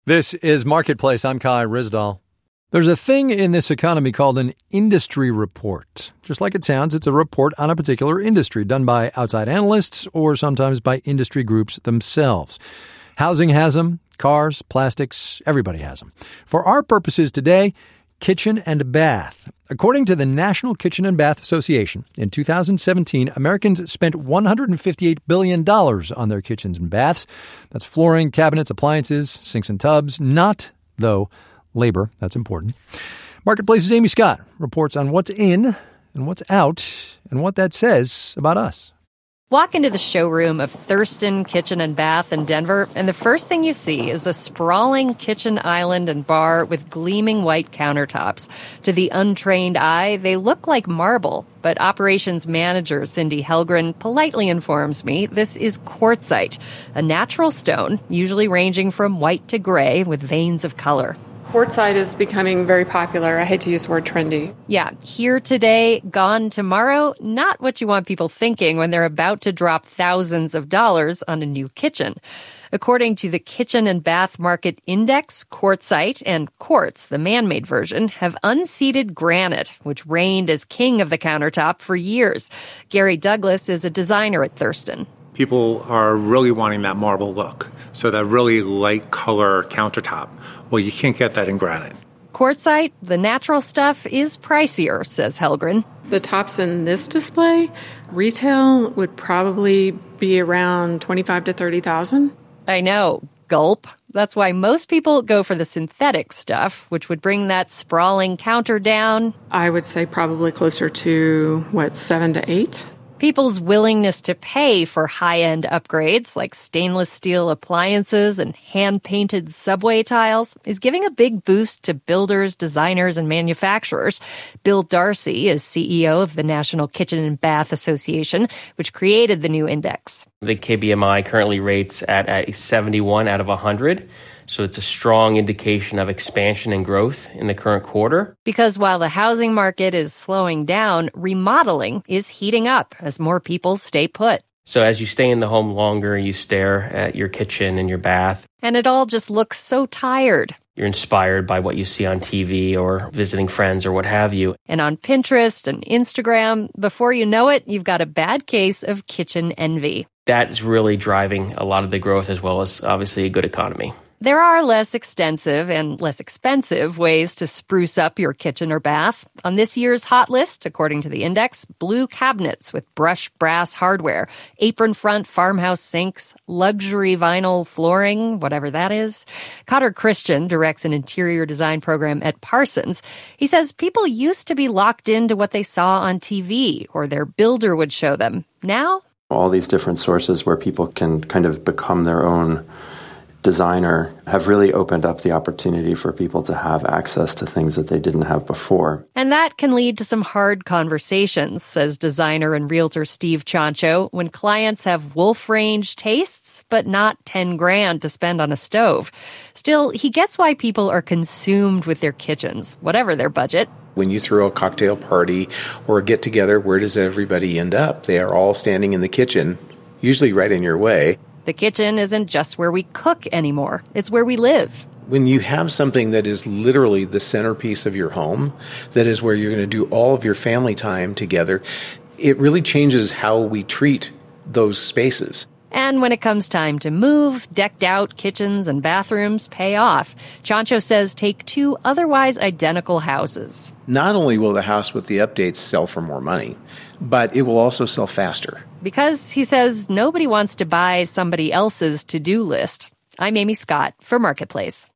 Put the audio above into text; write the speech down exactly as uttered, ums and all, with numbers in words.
This is Marketplace. I'm Kai Rizdal. There's a thing in this economy called an industry report. Just like it sounds, it's a report on a particular industry done by outside analysts or sometimes by industry groups themselves. Housing has them, cars, plastics, everybody has them. For our purposes today, kitchen and bath. According to the National Kitchen and Bath Association, in two thousand seventeen, Americans spent one hundred fifty-eight billion dollars on their kitchens and baths. That's flooring, cabinets, appliances, sinks and tubs. Not, though, labor. That's important. Marketplace's Amy Scott reports on what's in and what's out and what that says about us. Walk into the showroom of Thurston Kitchen and Bath in Denver, and the first thing you see is a sprawling kitchen island and bar with gleaming white countertops. To the untrained eye, they look like marble, but operations manager Cindy Helgren politely informs me this is quartzite, a natural stone, usually ranging from white to gray with veins of color. Quartzite is becoming very popular. I hate to use the word trendy. Yeah, here today, gone tomorrow. Not what you want people thinking when they're about to drop thousands of dollars on a new kitchen. According to the Kitchen and Bath Market Index, quartzite and quartz, the man-made version, have unseated granite, which reigned as king of the countertop for years. Gary Douglas is a designer at Thurston. People are really wanting that marble look, so that really light color countertop. Well, you can't get that in granite. Quartzite, the natural stuff, is pricier, says Helgren. The tops in this display, retail would probably be around twenty-five to thirty thousand. I know. Gulp. That's why most people go for the synthetic stuff, which would bring that sprawling counter down. I would say probably closer to, what, seven to eight? People's willingness to pay for high-end upgrades like stainless steel appliances and hand-painted subway tiles is giving a big boost to builders, designers, and manufacturers. Bill Darcy is C E O of the National Kitchen and Bath Association, which created the new index. The K B M I currently rates at a seventy-one out of one hundred. So it's a strong indication of expansion and growth in the current quarter. Because while the housing market is slowing down, remodeling is heating up as more people stay put. So as you stay in the home longer, you stare at your kitchen and your bath. And it all just looks so tired. You're inspired by what you see on T V or visiting friends or what have you. And on Pinterest and Instagram, before you know it, you've got a bad case of kitchen envy. That is really driving a lot of the growth as well as obviously a good economy. There are less extensive and less expensive ways to spruce up your kitchen or bath. On this year's hot list, according to the index, blue cabinets with brushed brass hardware, apron front farmhouse sinks, luxury vinyl flooring, whatever that is. Cotter Christian directs an interior design program at Parsons. He says people used to be locked into what they saw on T V or their builder would show them. Now, all these different sources where people can kind of become their own designer have really opened up the opportunity for people to have access to things that they didn't have before. And that can lead to some hard conversations, says designer and realtor Steve Chancho, when clients have wolf range tastes, but not ten grand to spend on a stove. Still, he gets why people are consumed with their kitchens, whatever their budget. When you throw a cocktail party or a get-together, where does everybody end up? They are all standing in the kitchen, usually right in your way. The kitchen isn't just where we cook anymore. It's where we live. When you have something that is literally the centerpiece of your home, that is where you're going to do all of your family time together, it really changes how we treat those spaces. And when it comes time to move, decked out kitchens and bathrooms pay off. Chancho says take two otherwise identical houses. Not only will the house with the updates sell for more money, but it will also sell faster. Because, he says, nobody wants to buy somebody else's to-do list. I'm Amy Scott for Marketplace.